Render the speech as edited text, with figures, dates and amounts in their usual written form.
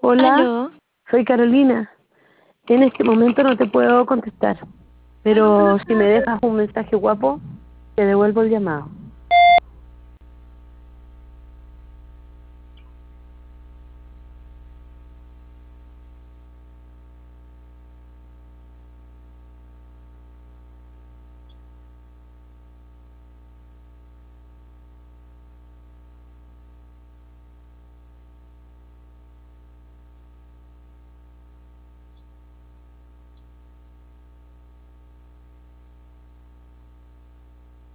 Hola, Aló. soy Carolina. En este momento no te puedo contestar, Ay, no, pero pero si me espérate. dejas un mensaje guapo, te devuelvo el llamado.